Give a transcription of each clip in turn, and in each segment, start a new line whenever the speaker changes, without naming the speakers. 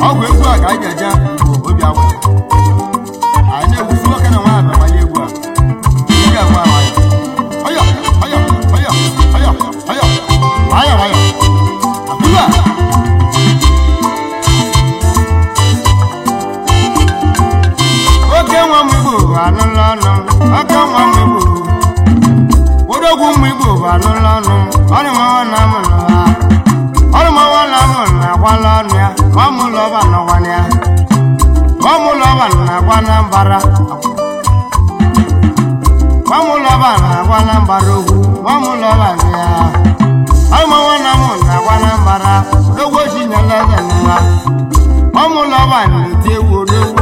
ọgwụ egwu a ka anyị ga-eje obi agwụ anyị na-egwusi nwoke na nwaanyị bamanye egwu a ị ga-agwa nwayọ ọyọ ọyọ ọyọ ọyọ ọyọ nwayọ nwayọ abụla oke nwa m Igbo anụla ọnụ oke nwa m Igbo odogwu m Igbo anụla ọnụ ọrụ mawa na amụrụ ha ọrụ mawa na amụrụ na-agwala ọnụ ya nwamụlọba nọgwana ya nwamụlọba na-agwa na mbara nwamụlọba na-agwa na mbara ogwu nwamụlọba ya ọrụ mawa na amụrụ na-agwa na mbara odogwu ochi nyela eze n'ụwa nwamụlọba na-eti egwu odogwu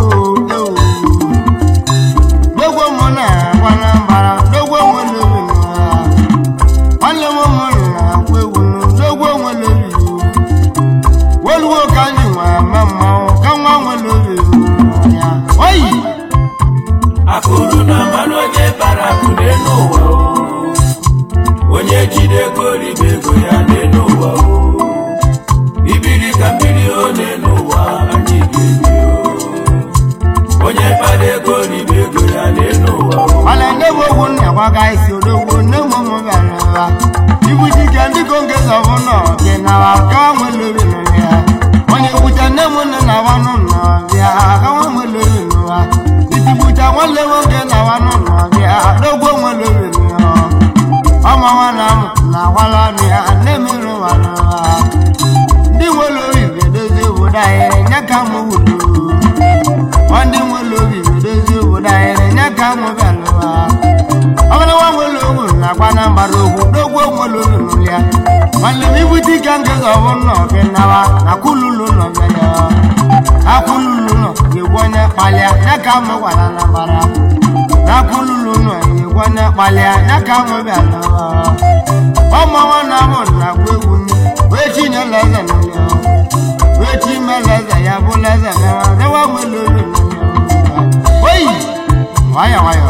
dogwo mụ na-agwa na mbara dogwo nwere obi nwanne m mụ na-agwa egwu dogwo nwere obi woluwo ka anyị nwa ama mmanwụ ka nwa nwere obi ya oyi
akụrụ na mmanụ onye bara akụ n'elu ụwa onye jide ego ribe ego ya n'elu ụwa ibiri ka mmiri o n'elu ụwa anyị ga-ebi onye bara ego ribe ego ya n'elu ụwa
mana ndị bụ ogwu na-agwaga isi odogwu nne m ụmụ bịara ụwa ibu dike ndị konge zọbụ nọ gị nawa ka nwere obi nọ ya onye kwucha nne m nne na awa n'ụlọ bịa ka nwa nwere obi n'ụwa itibucha nwanne nwoke na awa n'ụlọ bịa dogwo nwere obi n'ụwa ọma nwa na m na-agwala ọnụ ya nne m rụwa n'ụwa ndị nwere obi ga-edozi obodo anyị nye ka m wulu ndị nwere obi ga-edozi obodo anyị nye ka m bịara ụwa ọbụla nwa nwere ogwu na-agwa na mbara ogwu dogwo nwere obi n'ụlọ ya nwanne m ibute ike ngezi ọbụ nọ gị nawa na kululu nọ bịa akululu nọ ga-egwu onye kpalịa ya ka m gwara na mbara na kululu nọ ga-egwu onye kpalịa ya ka m bịara ọma nwanne m na-agwa egwu wee chinyela eze n'ụlọ wee chimela eze ya bụla eze mewa rewa nwere obi n'ụlọ oyi nwayọ nwayọ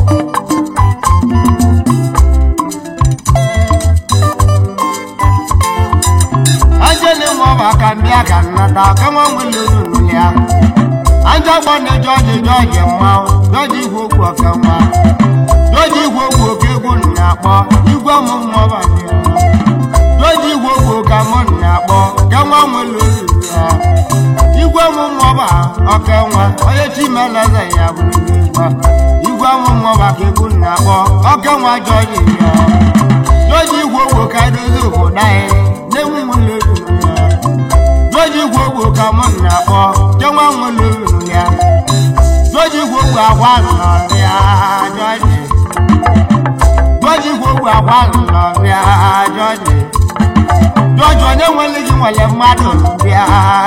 ajele mọba ka ndị aka nnata ka nwa nwere obi ya anja gbana jọji mma jọji igwe okwu ọka nwa jọji igwe okwu oke egwu na-akpọ igwe m mmọba jọji igwe okwu ka mụ na-akpọ ka nwa nwere obi ya igwe m mmọba ọka nwa onye chimela eze ya bụrụ igwe m mmọba ka egwu na-akpọ ọka nwa jọji ya jọji igwe okwu ka edozi obodo anyị na-enwe nwere obi jọji igwe ogbo ka mụ na-akpọ jenwa nwere obi ya jọji igwe ogbo agwa nọrịa jọji igwe ogbo agwa nọrịa jọji onye nwere gị nwere mmadụ bịa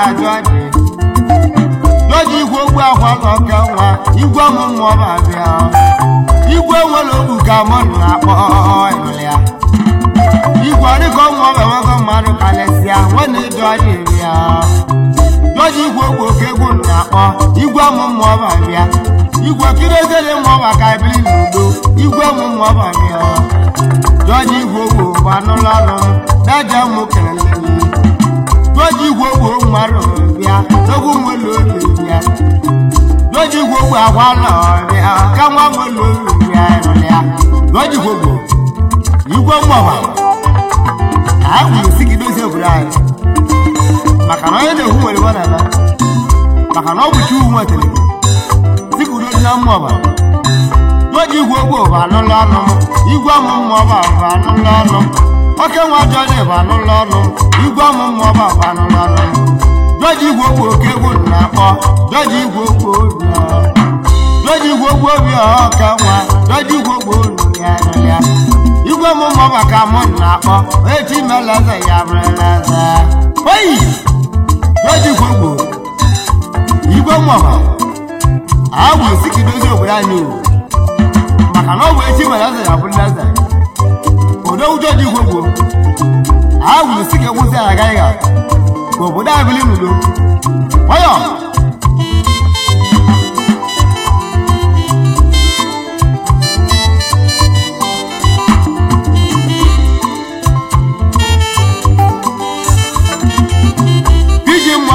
jọji igwe ogbo agwa n'ọka nwa igwe ọmụmụ ọba bịa igwe nwere ogbu ka mụ na-akpọ ya igwe ọdịka ọmụ ọba nwoke mmadụ kalesịa nwanne jọji bịa jọji igwe ogbo ka egwu na-akpọ igwe ọmụmụ ọba bịa igwe kirezere mụ ọba ka ebili n'udo igwe ọmụmụ ọba bịa jọji igwe ogbo gbanụlọ ọnụ daja mụ kelele jọji igwe ogbo mmadụ bịa n'ogwu nwere obi bịa jọji igwe ogbo agwa nọ bịa ka nwa nwere obi bịa ya jọji igwe ogbo igwe mmụọba anyị kwuru si gị dozie obodo anyị maka na onye na-ekwu nwere iwe na-eme maka na ọ bụ chi uwe nwetara si ka udo dị na mmụọba jọji igwe ogbo bụ anụlọ ọnụ igwe mmụọba bụ anụlọ ọnụ oke nwa jọji bụ anụlọ ọnụ igwe mmụọba bụ anụlọ ọnụ jọji igwe ogbo oke egwu na-akpọ jọji igwe ogbo jọji igwe ogbo obi ọka nwa jọji igwe ogbo ya igwe mmụọba ka mụ na-akpọ echi mela eze ya bụrụla eze oyi jọji igwe ogbo igwe mmụọba agwụ esi ka idozi obodo anyị maka na ọ bụ echi mela eze ya bụrụla eze odowu jọji igwe ogbo agwụ esi ka egwuzi ya agaghị ka obodo anyị bili n'udo ọyọ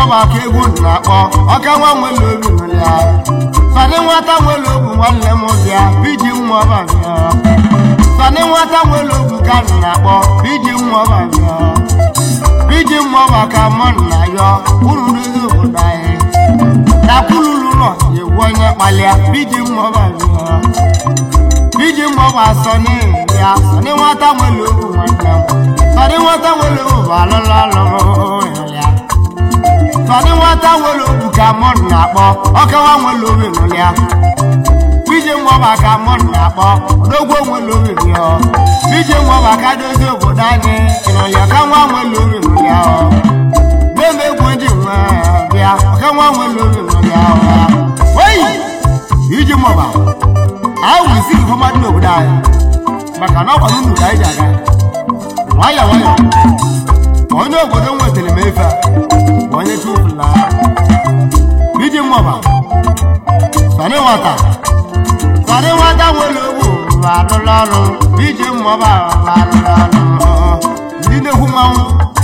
mmụba ka egwu na-akpọ ọka nwa nwere obi nwere sani nwata nwere obu nwanne m bịa iji mmụba bịa sani nwata nwere obu ka na-akpọ iji mmụba bịa iji mmụba ka mụ na ya uru ndozi obodo anyị dakwululu nọ egwu onye kpalịa iji mmụba bịa iji mmụba sani ya sani nwata nwere obu nwanne m sani nwata nwere obu alụlụ ya sani nwata nwere obu ka mụ na-akpọ ọkawa nwere obi nụlụ ya iji mmụba ka mụ na-akpọ odogwo nwere obi bịa iji mmụba ka dozi obodo anyị ịnụlịa ka nwa nwere obi nụlụ ya na-eme egwu ndị nwe bịa ọka nwa nwere obi nụlụ ya oyi iji mmụba anyị wuru isi gị mmadụ n'obodo anyị maka na ọkwa n'ụlọ anyị ji aga nwayọ nwayọ onye obodo nwetara m efe a onye chụpụla iji mmụba sani nwata nwere ogbu alụlụ ọrụ iji mmụba alụlụ ọrụ ndị nnekwu mmanwụ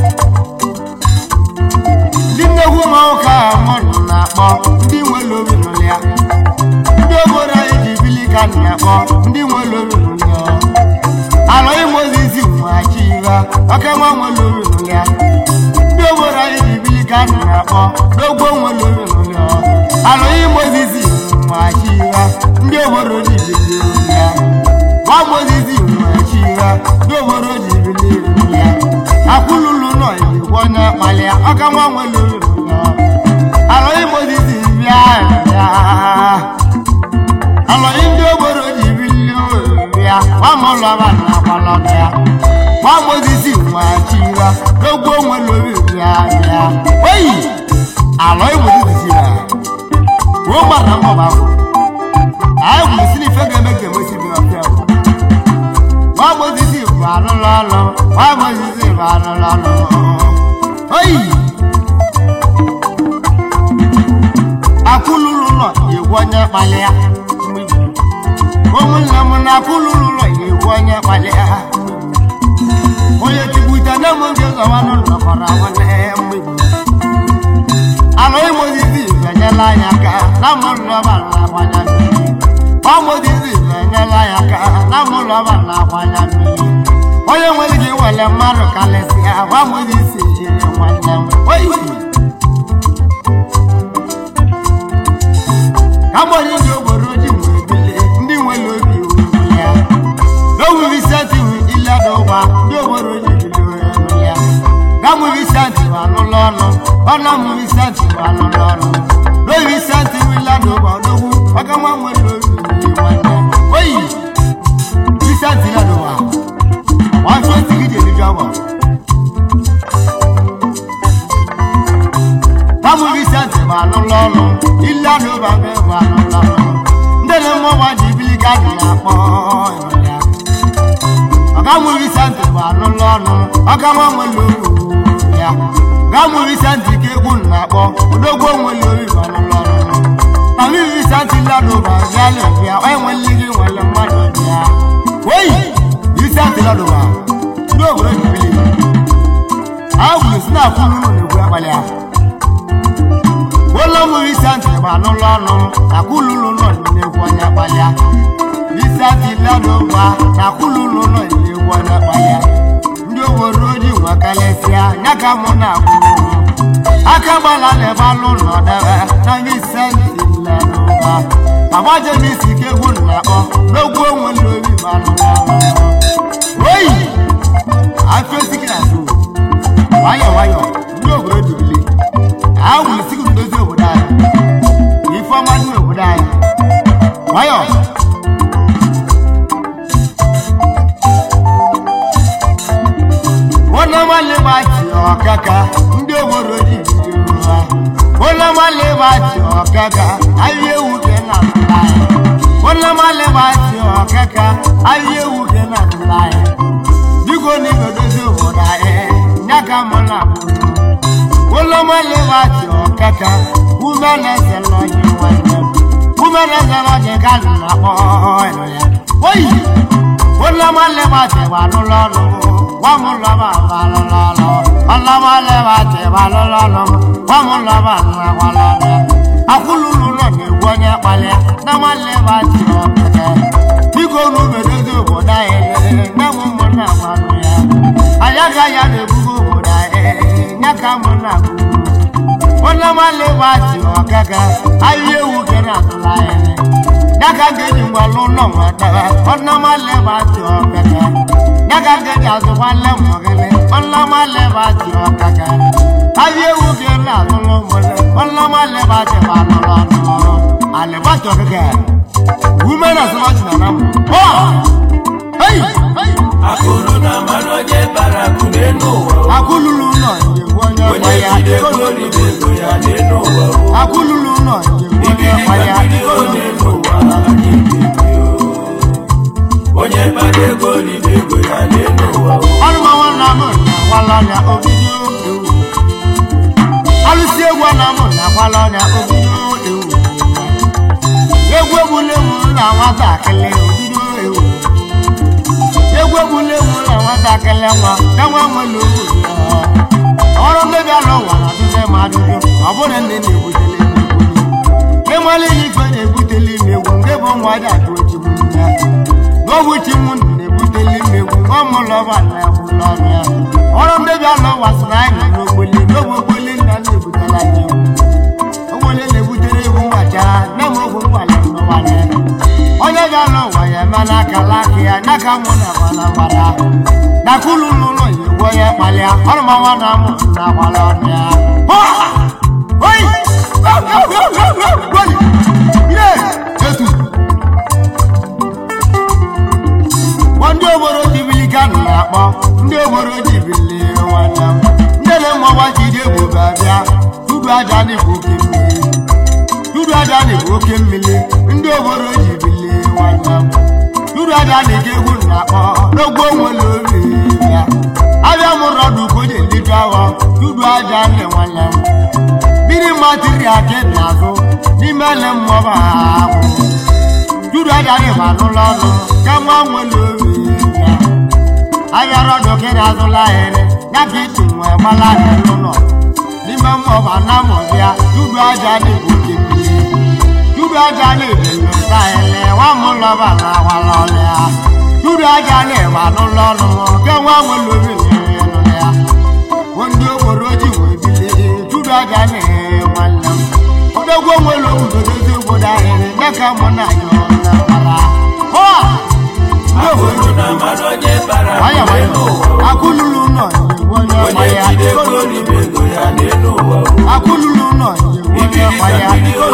ka mmadụ na-akpọ ndị nwere obi nụlụ ya ndị obodo anyị ji bili ka na-akpọ ndị nwere obi nụlụ ya alọ imozizi mmachi ya ọka nwa nwere obi nụlụ ya ndị obodo anyị ji bili ka na-akpọ n'ogbo nwere obi nụlụ ya alọ imozizi mmachi ya ndị obodo ji bili ya nwa mozizi mmachi ya ndị obodo ji bili ya akwụlụlụ nọ igwe onye kpalịa ọka nwa nwere obi nụlụ ya alọ imozizi bịa alọ ndị obodo ji bili ya nwamụlọba na akwalọba ya nwamozisi mmachi ya n'ogbo nwere obi ya oyi alọ imozizi ya ruo gbara mmụba ahụ anyị gwuru si n'ife ga-eme ka emesi bi ọbịa nwamozisi bụ alụlụ ọlụ nwamozisi bụ alụlụ ọlụ oyi akwụlụlụ nọ egwu onye kpali ya ụmụnne m na akwụlụlụ nọ egwu onye kpali ya onye tikwute na m oge zọwa n'ụlọ kọrọ nwanne mgbegbu alụ imozizi enyela anya aka na mụlọba na-akwanya mmiri ọmozizi enyela anya aka na mụlọba na-akwanya mmiri onye nwere ike wele mmadụ kalịsịa ọmozizi nwanne m oyi agbọghị ndị obodo ji nwere bile ndị nwere obi uru ya n'owuwi senti ileda ụgba ndị obodo ji bile ya gamụwi senti alụlụ ọnụ ọnụmụwi senti alụlụ ọnụ n'owi senti ileda ụgba odogwu ọka nwa nwere obi nwanne oyi senti ileda ụgba ọsọ esi gị ji ọgba gamụwi senti alụlụ ọnụ ileda ụgba ndị na-mmụba ji bili ka dị na-akpọ ya ọgamụri senti bụ alụlụ ọnụ ọka nwa nwere obi ya gamụri senti ka egwu na-akpọ odogwo nwere obi bụ alụlụ ọnụ na mmiri senti ladụba bịala bịa onye nwere gị nwere mmadụ bịa oyi isenti ladụba ndị obodo ji bili a gwuru si na-akwụrụ n'egwu abalị ya ụlọ mmiri senti bụ alụlụ ọnụ akwụlụlụ nọ n'egwu onye kpalịa isenti ladụba na akwụlụlụ nọ n'egwu onye kpalịa ndị obodo ji nwakalịsịa ya ka mụ na-akwụlụlụ aka gbala na ebe alụ nọdebe na isenti ladụba agbaje n'isi ka egwu na-akpọ n'ogwu onwere obi bụ alụlụ ọnụ oyi afesiki na so nwayọ nwayọ ndị obodo dubili ahụ isi gị ndozi obodo anyị ifeọma dị n'obodo anyị nwayọ onye nwanne gbachi ọkaka ndị obodo ji bido ha onye nwanne gbachi ọkaka ahịa ewu ke na ndụla anyị onye nwanne gbachi ọkaka ahịa ewu ke na ndụla anyị dịgo n'ibe dozi obodo anyị ya ka mụ na ụlọ nwanne gbachi ọkaka ume na-ezela ọjị nwanne ume na-ezela ọjị ka na-akpọ ya oyi ụlọ nwanne gbachi gbalụlụ ọnụ Vamos la balolo, alaba levate balolo, vamos la balolo. Akululu no ni wonya pale, na malevate okeke. Biko no bedezo boda ele, na mumona manuya. Ayaga ya de bugo boda nyaka mona bu. Ona malevate okeke, aye ugena tulaye. Nyaka geji ngwalu no mata, ona malevate okeke. Nyaka geji azwale mogele, ona malevate okeke. Aye ugena tulaye, ona malevate balolo. Alevate okeke. Women as much as I'm. Hey!
Akuluna manoje barakuneno.
Akululu no, you want your fire. Akululu no, you want your fire.
Onye bade goli bego ya neno.
Alma wana mona wala na obidio. Alusie wana mona wala na obidio. Yegwe bule mula wata kele obidio. Yegwe bule mula wata kele wa kawa mwelu. Oro mebi alo wana tuze madudu. Abone nene butele mebu. Kemali nifene butele mebu. Ngebo mwada tuwechi muna. Gobuchi mune butele mebu. Ngomo loba na bulanya. Oro mebi alo wasrai na nobuli. Nobuli na nebutela nyebu. Obole nebutele mwacha. Nemo kumwale mwane. Onye gano waya mana kalakia. Nakamuna wana wada. Nakululu no yewo ye palia. Orma wana muna walonia. Oi! Wali! Ire! Etu! Wandi oboro jibili kanu yakpo. Ndi oboro jibili wana. Ndele mwawa jide bugabia. Dudu aja ni buke mili. Dudu aja ni buke mili. Ndi oboro jibili wana. Dudu aja ni kehu nakpo. Rogbo mwelo ya. Abia murodu koje lijawa. Dudu aja ni wana. Biri matiri ake nazo. Ni mele mwaba haku. Dudu aja ni manulonu. Kama mwelo ya. Ayaro doke nazo la ere. Nyaki tumwe mala neluno. Ni mwaba namozia. Dudu aja ni buke mili. Dudu aja ni belu sa ele. Wamuloba na walolea. Dudu aja ni manulonu. Kama mwelo ya. Wondo woroji webile. Dudu aja ni malam. Odogwo mwelo udodozo boda ere. Naka mona yo na para.
Akuluna manoje barakuneno.
Akululu no yewonya
Onye jide goli bego ya neno.
Akululu no yewonya fire.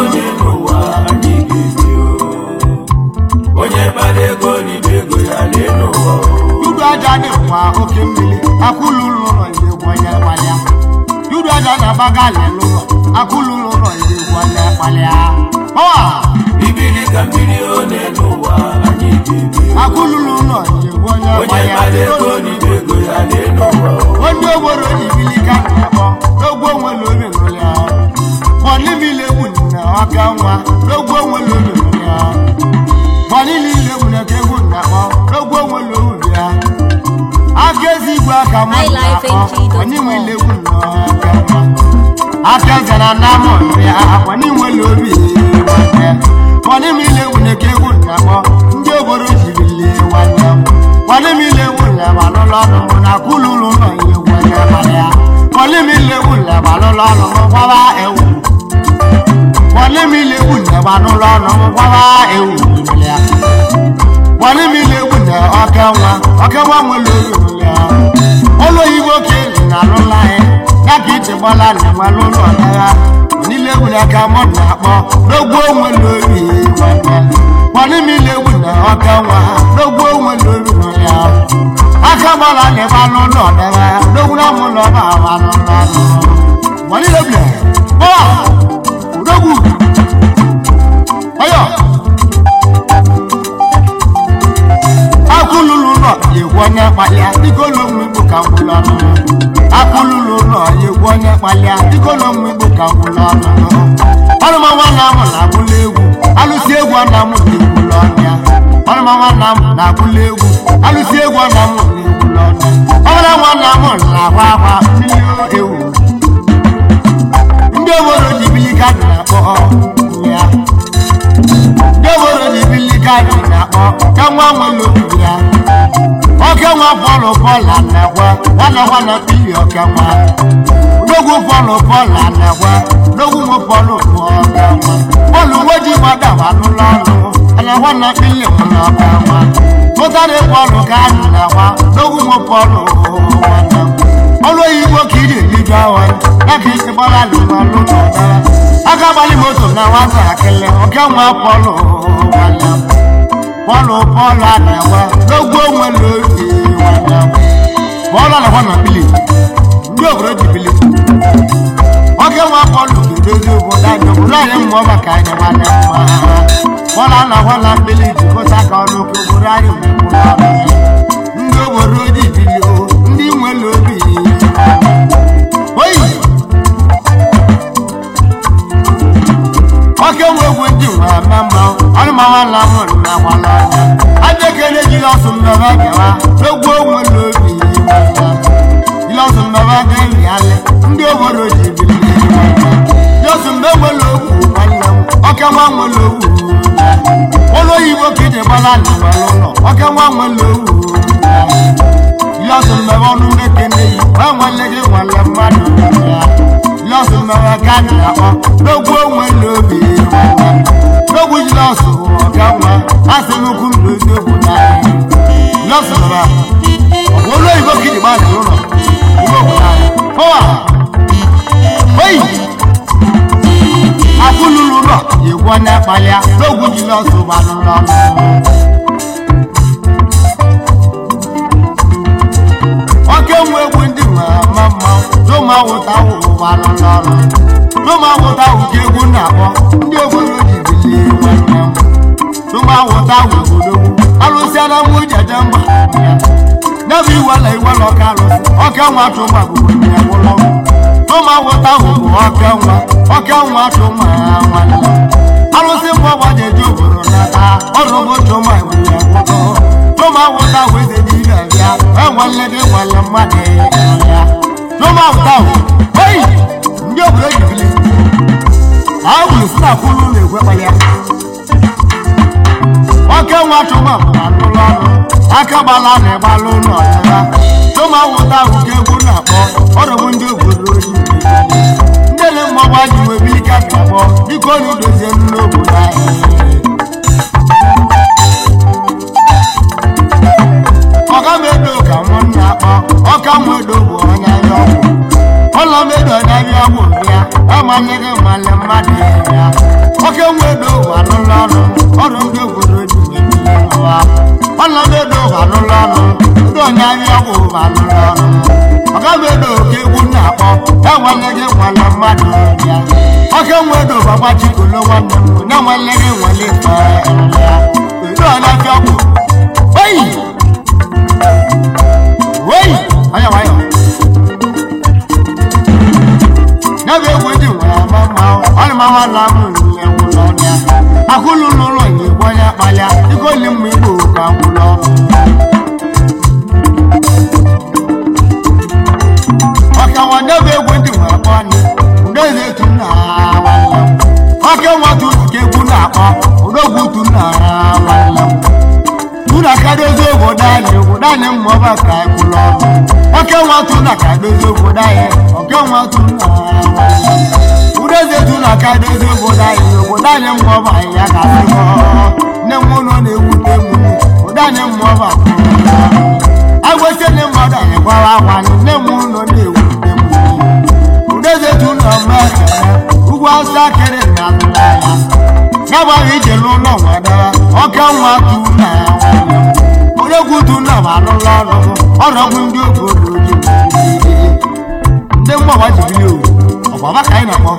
Onye bade goli bego ya neno.
Dudu aja ni wa oke mmili. Akululu no yewonya fire. Dudu aja na bagale lo. Akululu no yewonya fire.
Ibili kambili oneno wa anyibibio.
Akululu no yewonya
Onye bade
fire.
goli bego ya neno.
Onye oboro ibili ka nabo. Rogbo nwelo melolia. Boni mile wunna aka nwa. Rogbo nwelo melolia. Boni lile wunna ke wunna mo. Rogbo nwelo wunna. Akezi gwa ka mo. Boni mile wunna aka nwa. Akeza na namo ya. Boni nwelo bi. Boni mile wunna ke wunna mo. Ndi oboro ibili wanya. Boni mile wunna balolo na kululu no yewonya malia. Boni mile wunna balolo no baba ewu. Boni mile wunna balolo no baba ewu malia. Boni mile wunna okawa mwelo ya. Olo ibo ke na lola e. Yakiti bola ni mwelo no ya. Nile wunna ka mo na po. Rogbo mwelo yi wanya. Boni mile wunna okawa. Rogbo mwelo ya. Akabola ne balolo ya. Roguna mo lo ba balolo. Boni le ble. Rogu. Ayo. Akululu no yewonya palia. Dikolo mwibu ka ngulano. Akululu no yewonya palia. Dikolo mwibu ka ngulano. Aluma wana mo na bulewu. Alusie wana mo ngulano ya. ọrụ ma nwanna m na-akwụla egwu alụsi egwu ọna m na-egwu n'ọnụ ọbụla nwanna m na-akwa akwa mmiri ewu ndị obodo ji bili kaadị na-akpọ ya ndị obodo ji bili kaadị na-akpọ ka nwa nwere obi ya oke nwa pọlụ pọla na-ekwe nwana pili oke nwa n'ogwu pọlụ pọla na-ekwe n'ogwu nwe pọlụ oke nwa pọlụ nweji gbada n'ụlọ ọnụ ana nwana pili na oke nwa pụtara pọlụ ka anyị na-akwa n'ogwu nwe pọlụ nwanne ọlụ oyibo ka ị na-eliju awa ya ka isi gbara n'ụlọ n'ụdara aka gbalị moto na nwata akịlị oke nwa pọlụ nwanne pọlụ a na-ekwe n'ogwu onwere obi nwanne pọlụ na nwana pili ndị obodo ji bili oke nwa pọlụ ga-edozi obodo anyị obodo anyị mmụọ maka anyị nwanne mma pọlụ a na-agwa na pili jikọta ka ọnụ ka obodo anyị nwere ọnụ ndị obodo ji bili ndị nwere obi oyi oke nwa egwu ndị nwe eme mma ọrụ ma nwanna m na-agwala anya aja ekele jiri ọsụ mmebe gawa n'ogwu onwere obi jiri ọsụ mmebe ga-eri alị ndị obodo ji bili jọsụ mgbe nwere ogwu nwanne m oke nwa nwere ogwu ụlọ oyibo ka iji gbala n'ụlọ oke nwa nwere ogwu jọsụ mmebe ọnụ mekene yi nwanne gị nwanne mmadụ ya jọsụ mmebe ka anyị na-akpọ n'ogwu onwere obi n'ogwu jilọsụ ọga nwa asị n'ukwu ndụ eziokwu na jilọsụ nọra ụlọ oyibo ka iji gbala n'ụlọ ụlọ obodo anyị pọwa oyi akwụlụrụ ụlọ egwu onye kpalịa n'ogwu jilọsụ gbalụ n'ọnụ oke nwa egwu ndị ma mma tụma wụta gbalụ n'ọnụ tụma wụta ụdị egwu na-akpọ ndị obodo ji bilie nwanne m tụma wụta obodo alụsịala nwa jeje mba n'ebe iwela ọka alụsị oke nwa tụma bụ onye ụlọ tụma wụta bụ oke nwa tụma nwanne alụsị mbụ gbajeje obodo n'aka ọrụ bụ tụma nwere nwoke tụma wụta weze n'ibe bịa enwele gị nwere mmadụ ya tụma wụta oyi ndị obodo jibili ahụ si na kwuru na-egwe kpalịa oke nwa tụma bụ n'ụlọ ọrụ aka gbala na ịgbalụ ụlọ ọchara tụma wụta ahụ ka egwu na-akpọ ọrụ bụ ndị obodo oyi ndị na mmọgba ji nwebe ike ga-akpọ biko na idozie n'obodo anyị ọgamedo ka mụ na-akpọ ọka mwedo bụ onye anya ọgwụ ọlamedo onye anya ọgwụ ya amanyeghị mmalị mmadụ ya oke mwedo bụ anụlọ ọrụ ndị obodo ji nwebili n'ụwa ọlamedo bụ anụlọ ọrụ ndị onye anya ọgwụ bụ anụlọ ọrụ ọgamedo ka egwu na-akpọ enweleghị nwale mmadụ ya oke mwedo babachikolo nwanne m na enweleghị nwale ya edo onye anya ọgwụ oyi oyi anya nwayọ n'ebe egwu ndị nwere mma ọrụ ma nwanna m na-enwu n'ọnụ ya akwụlụ n'ụlọ nyegbu onye kpalịa ikoli mma igbo ka nwụlọ ọka nwa n'ebe egwu ndị nwere akpọ anyị udeze etu nna nwanne m oke nwatụ ka egwu na-akpọ udogwu tu nna nwanne m tuna ka dozie obodo anyị mmụọba ka ekwụlọ ọrụ oke nwatụ na ka dozie obodo anyị oke nwatụ na udeze tuna ka dozie obodo anyị mmụọba anyị ya ka sịkọ nne m ụlọ na-ewute m obodo anyị mmụọba agwesi ndị mmadụ anyị gwara akwa nne m ụlọ na-ewute m udeze tuna mma ugwu asụ akịrị na atụla ya n'agbaghị ije n'ụlọ nwadara oke nwatụ na odogwutu na anụla ọrụ ndị obodo ji ndị mgbagba jibili ọgbaba ka anyị na-akpọ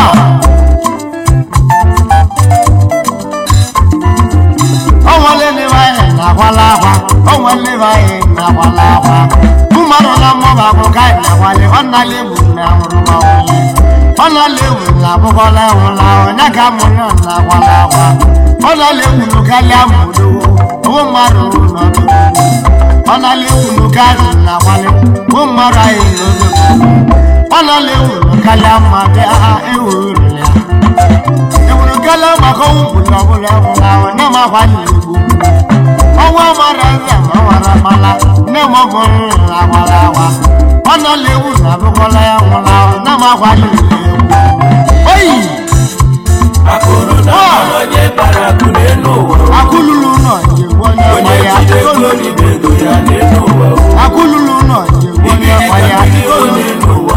ọnwale anyị na-agwala akwa ọnwale anyị na-agwala akwa mmadụ na mmụba bụ ka anyị na-agwale ọ nala egbu na ahụrụ ọ̀nà léwu làbúkọ́lá ẹ̀wọ̀nla ọ̀nyàkà múnà nàkwàlà àkwà ọ̀nà léwu lùkàlẹ̀ àmúdó owó mmadụ n'ọdụ ọ̀nà léwu lùkàlẹ̀ nàkwàlẹ̀ owó mmadụ ayé n'ọdụ ọ̀nà léwu lùkàlẹ̀ àmàdé ewu rìlẹ̀ ewu lùkàlẹ̀ àmàkọ́wù bùnà ọ̀bùnà ẹ̀wọ̀nla ọ̀nyàmàkwàlẹ̀ ìgbò ọwọ́ mmadụ ẹ̀zẹ̀ mọ̀wàrà mala nẹ́mọ̀bùnrin làkwàlà àkwà ọ̀nà léwu làbúkọ́lá ẹ̀wọ̀nla ọ̀nyàmàkwàlẹ̀ oyi
akụrụ na onye bara akụ n'elu ụwa
akụlulu nọ
onye jide ego ribe ego ya n'elu ụwa
akụlulu nọ onye gbaya
n'elu ụwa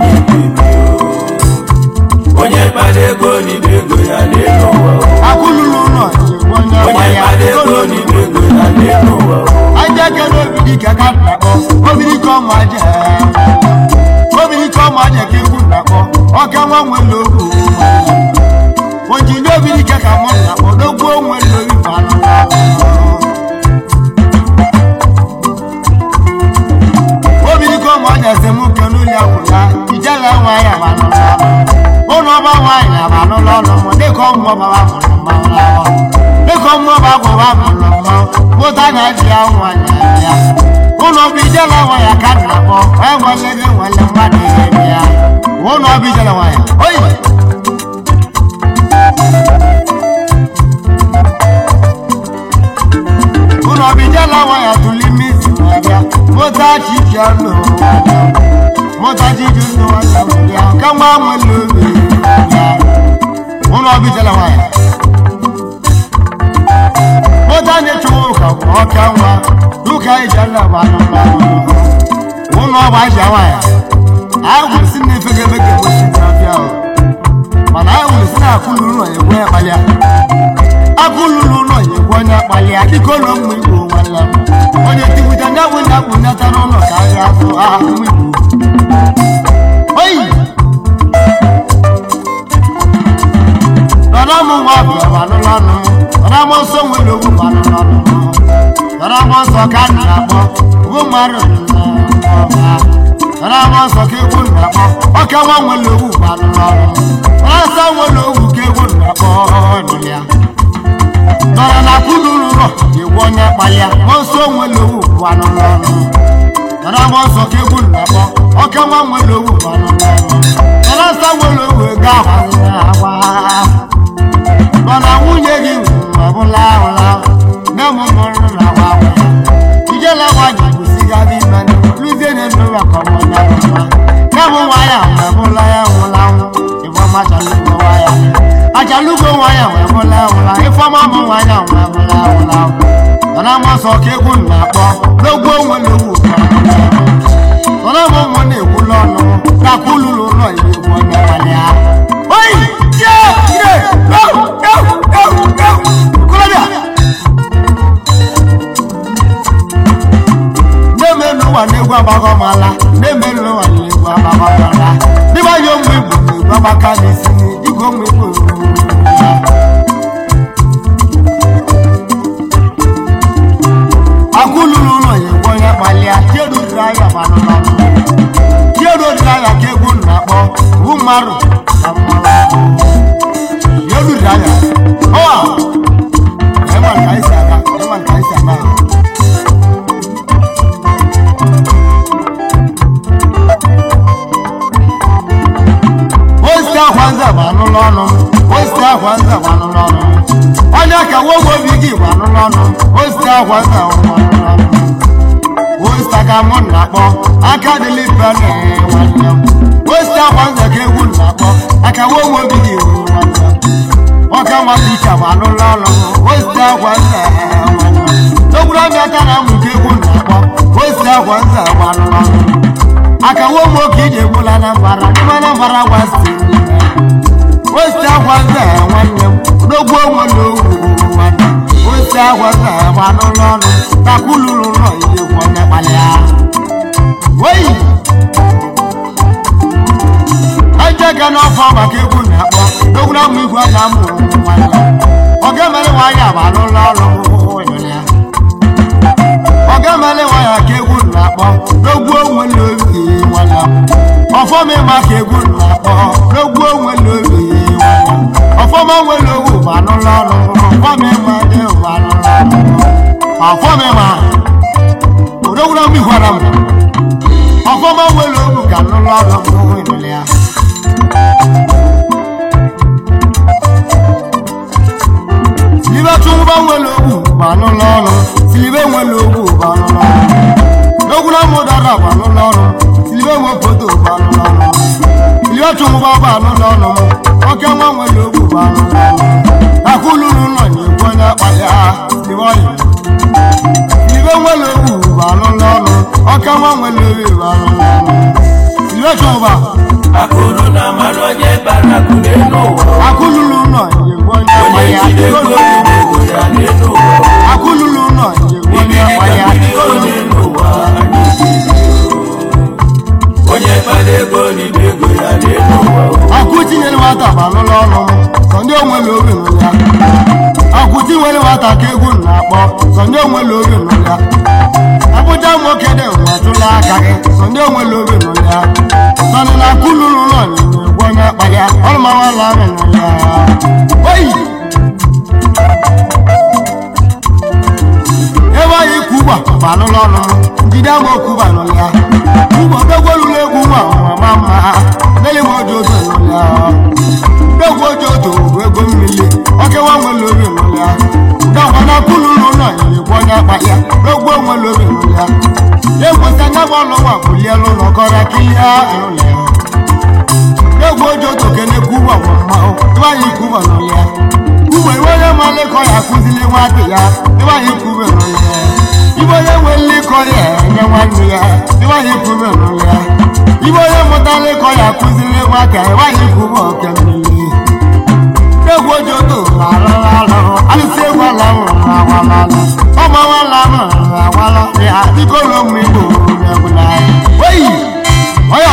onye bara ego ribe ego ya n'elu ụwa
akụlulu nọ onye gbaya
ego ribe ego ya n'elu ụwa
aja kere obiri ka ka nakpọ obiri ka ọmụ aja obiri ka ọmụ aja ka egwu nakpọ ọka nwa nwere ogu oji n'obiri ka ka mụ nakpọ n'ogwu onwe lori balụ obiri ka ọmụ aja se mụ ke n'ụlọ akwụ ya ijela nwa ya balụ ụlọ ọba nwaanyị abalụ n'ọnụ mụ dịka ọmụ ọbara mụrụ mmanwụ dịka ọmụ ọba gwụwa mụrụ mmanwụ mụta na ji ya nwaanyị ya ụlọ ọba ijela nwa ya ka nakpọ enwele gị nwele mmadụ ihe ya ụlọ ọba ijela nwa ya oyi ụlọ ọba ijela nwa ya tụli misi ya mụta chike ọnụ mụta chike ọnụ ya ka nwa nwele obi ya ụlọ ọba ijela nwa ya mụta na-echewa ụka bụ ọka nwa duka ijela banụ ụlọ ọba ija nwa ya ahụ si na efegefege bosi trafia mana ahụ si na akụlulu ụlọ egwe ya kpalịa akụlulu ụlọ egwe onye kpalịa dịka ụlọ mmụ igbo nwanne m onye tiwuta ndị abụ na-akpụ nyata n'ụlọ ka ahịa azụ ahụ igbo oyi nọrọ m nwa bịa banụlọ ọnụ nọrọ m nsọ nwere ogwu banụlọ ọnụ nọrọ m nsọ ka a na-akpọ ogwu mmadụ nọrọ m nsọ ka egwu na-akpọ ọka nwa nwere ogwu banụlọ ọnụ nsọ nwere ogwu ka egwu na-akpọ ọnụ ya nọrọ na akụlulu ụlọ egwu onye kpalịa ma nsọ nwere ogwu banụlọ ọnụ nọrọ m nsọ ka egwu na-akpọ ọka nwa nwere ogwu banụlọ ọnụ nọrọ nsọ nwere ogwu ego ahụ na-agba mana nwunye gị ọbụla ụla na-emụmụrụ na agwa ijela nwa ji kwụsịgadị ime luzie na nnụwa ka ọmụnya mma na-emụ nwa ya nwebụla ya nwụla ịfọma achalugo nwa ya achalugo nwa ya nwebụla ụla ịfọma mụ nwa ya nwebụla ụla mana amasọ ka egwu na-akpọ n'ogwu onwere ogwu mana mụmụ na-ekwula ọnụ ka kwululu ụlọ igbo onye nwale ya oyi n'ụwa na-egwu agbagọmala na-emere ụwa na-egwu agbagọmala dịba ya onwe igbo na-egwu agbaka n'isi igwe onwe igbo akụlulu ụlọ ya egwu onye kpalịa chierudiri anya banụlanụ chierudiri anya ka egwu na-akpọ wu mmadụ na mmanụ chierudiri anya ọwa ịma nka isi aga akwanza banụlọ ọnụ osite akwanza banụlọ ọnụ onye ka nwoke obi gị banụlọ ọnụ osite akwanza banụlọ ọnụ osite ka mụ na-akpọ aka dịlị bane nwanne m osite akwanza ka egwu na-akpọ aka nwoke obi gị nwanne ọka nwata iche banụlọ ọnụ osite akwanza nwanne n'ogburu abịa tara mụ ka egwu na-akpọ osite akwanza banụlọ ọnụ aka nwoke oke iji egwula na mbara n'ime na mbara gwa steeti osite akwanza nwanne m n'ogwu onwe n'ogwu nwanne osite akwanza banụlọ ọnụ takwululu ụlọ igwe onye kpalịa oyi ejega n'ọfọ maka egwu na-akpọ n'ogwuru amụ igwe na amụ nwanne ọ ga-emere nwaanyị abanụlọ ọnụ ya ọ ga-emere nwaanyị ka egwu na-akpọ n'ogwu onwe n'oge nwanne ọfọ m ịma ka egwu na-akpọ n'ogwu
n'ụwa
Akululu nọ nyegbo onye
onye
akpaya
jide ego
Igolo
ribe ego ya n'ụwa
Akululu nọ nyegbo onye akpaya Igolo
n'ụwa onye kpara ego ribe ego ya n'ụwa
Akụ tinyere nwata gbanụlọ ọnụ sọ ndị onwere obi nụ ya Akụ tinyere nwata ka egwu na-akpọ sọ ndị onwere obi nụ ya Abụja nwoke dị nwatụla aka gị sọ ndị onwere obi nụ ya Sọnị na Akululu nọ nyegbo onye akpaya ọlụmawala amị nụ ya Oyi ebe anyị Kuba gbanụlọ ọnụ njide ama Kuba nụ ya Kuba dogwolulu egwu nwa mama mma Neli mojoto nụlịa Dogwo joto bụ ego mmiri Okewa nwere obi nụlịa Dogwa na Akululu nọ nyegbo onye akpaya Dogwo nwere obi nụlịa Ekwesị anya gbalụwa bulielu n'ọkọrọ kilia nụlịa Dogwo joto kene Kuba mama Ebe anyị Kuba nụlịa Kuba iwe onye malịkọ ya akụzili nwatị ya Ebe anyị Kuba nụlịa Ibe onye nwere ịkọ ya enye nwanne ya Ebe anyị Kuba nụlịa Ibe onye mụtara ịkọ ya akụzili nwata ebe anyị Kuba oke mmiri Egwu ojoto larụrụ alụsị egwu alamụrụ agwalalụ ọma nwalamụrụ agwala ya dịkolo mgbe Igbo megwụla oyi ọyọ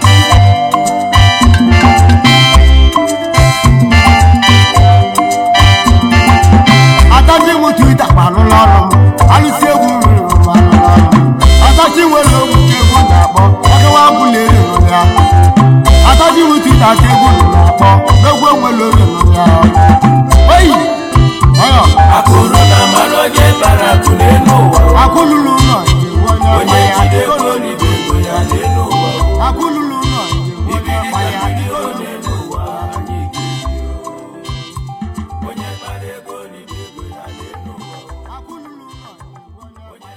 Atachi mụ Twitter gbanụlọ ọnụ m alụsị egwu mmiri gbanụlọ ọnụ Atachi nwere ogwu egwu na-akpọ ọkewa bụlere ya Atachi mụ Twitter ka egwu na-akpọ egwu nwere oge nọ ya oyi ọyọ
akụrụ na mara onye bara akụ n'ụwa
Akululu nọ nyegbo onye
onye
akpaya
jide ego ribe ego ya n'ụwa
Akululu nọ nyegbo onye
ibiri ka
akpaya
mmiri ọ n'ụwa anyị ga-ebi onye kpara ego ribe ego ya n'ụwa
Akululu nọ nyegbo onye akpaya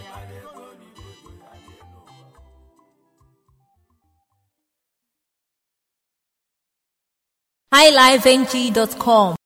highlifeng.com